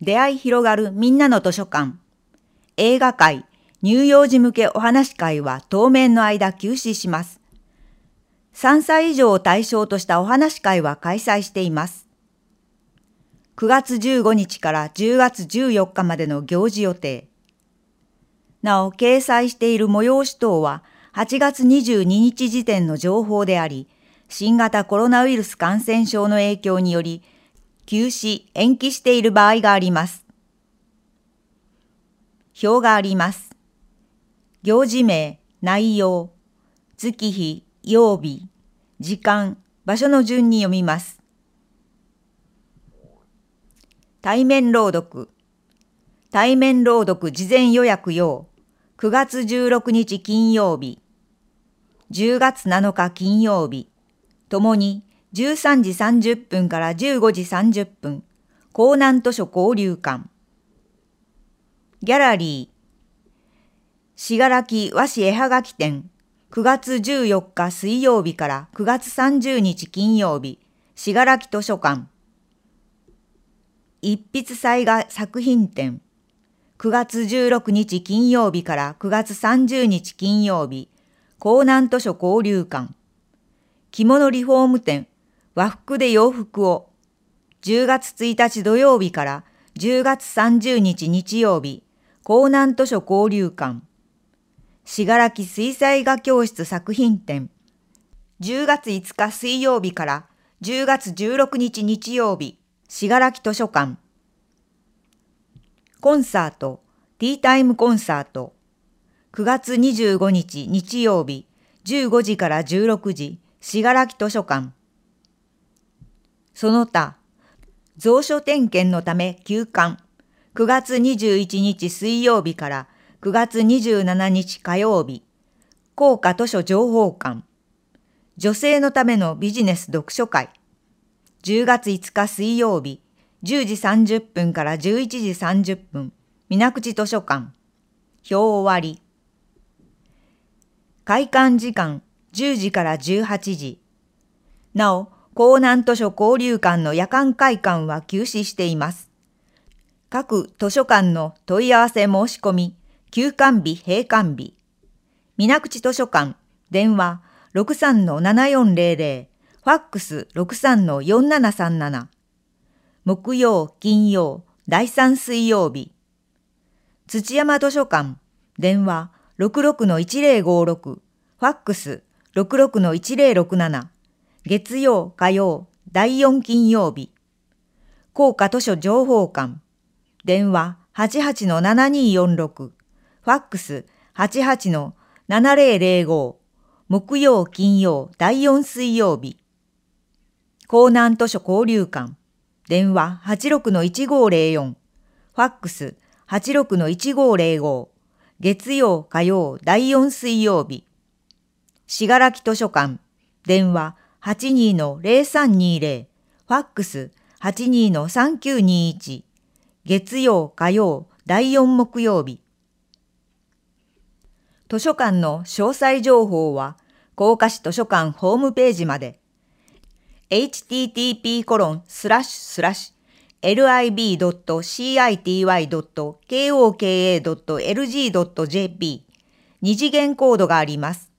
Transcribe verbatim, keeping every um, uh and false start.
出会い広がるみんなの図書館。映画会、乳幼児向けお話会は当面の間休止します。さんさい以上を対象としたお話会は開催しています。くがつじゅうごにちからじゅうがつじゅうよっかまでの行事予定。なお、掲載している催し等ははちがつにじゅうににち時点の情報であり、新型コロナウイルス感染症の影響により、休止・延期している場合があります。表があります。行事名、内容、月日、曜日、時間、場所の順に読みます。対面朗読。対面朗読事前予約用。くがつじゅうろくにち金曜日。じゅうがつなのか金曜日。ともにじゅうさんじさんじゅっぷんからじゅうごじさんじゅっぷん。江南図書交流館。ギャラリー。信楽和紙絵はがき展。くがつじゅうよっか水曜日からくがつさんじゅうにち金曜日。信楽図書館。一筆彩画作品展。くがつじゅうろくにち金曜日からくがつさんじゅうにち金曜日。江南図書交流館。着物リフォーム展。和服で洋服を。じゅうがつついたち土曜日からじゅうがつさんじゅうにち日曜日。江南図書交流館。信楽水彩画教室作品展。じゅうがついつか水曜日からじゅうがつじゅうろくにち日曜日。信楽図書館。コンサート、ティータイムコンサート。くがつにじゅうごにち日曜日、じゅうごじからじゅうろくじ、信楽図書館。その他、蔵書点検のため休館。くがつにじゅういちにち水曜日からくがつにじゅうしちにち火曜日。高価図書情報館。女性のためのビジネス読書会。じゅうがついつか水曜日、じゅうじさんじゅっぷんからじゅういちじさんじゅっぷん、水口図書館。表終わり。開館時間、じゅうじからじゅうはちじ。なお、江南図書交流館の夜間開館は休止しています。各図書館の問い合わせ申し込み、休館日閉館日。水口図書館、電話 ろくさんのななよんぜろぜろ。ファックス ろくさんのよんななさんなな。木曜、金曜、だいさん水曜日。土山図書館、電話 ろくろくのいちぜろごろく。ファックス ろくろくのいちぜろろくなな。月曜、火曜、だいよん金曜日。高価図書情報館、電話 はちはちのななによんろく。ファックス はちはちのななぜろぜろご。木曜、金曜、だいよん水曜日。江南図書交流館、電話 はちろくのいちごぜろよん。ファックス はちろくのいちごぜろご。月曜、火曜、だいよん水曜日。信楽図書館、電話 はちにのぜろさんにぜろ。ファックス はちにのさんきゅうにいち。月曜、火曜、だいよん木曜日。図書館の詳細情報は、甲賀市図書館ホームページまで。エイチティーティーピーコロンスラッシュスラッシュエルアイビードットシーアイティーワイドットケーオーケーエードットエルジードットジェーピー 二次元コードがあります。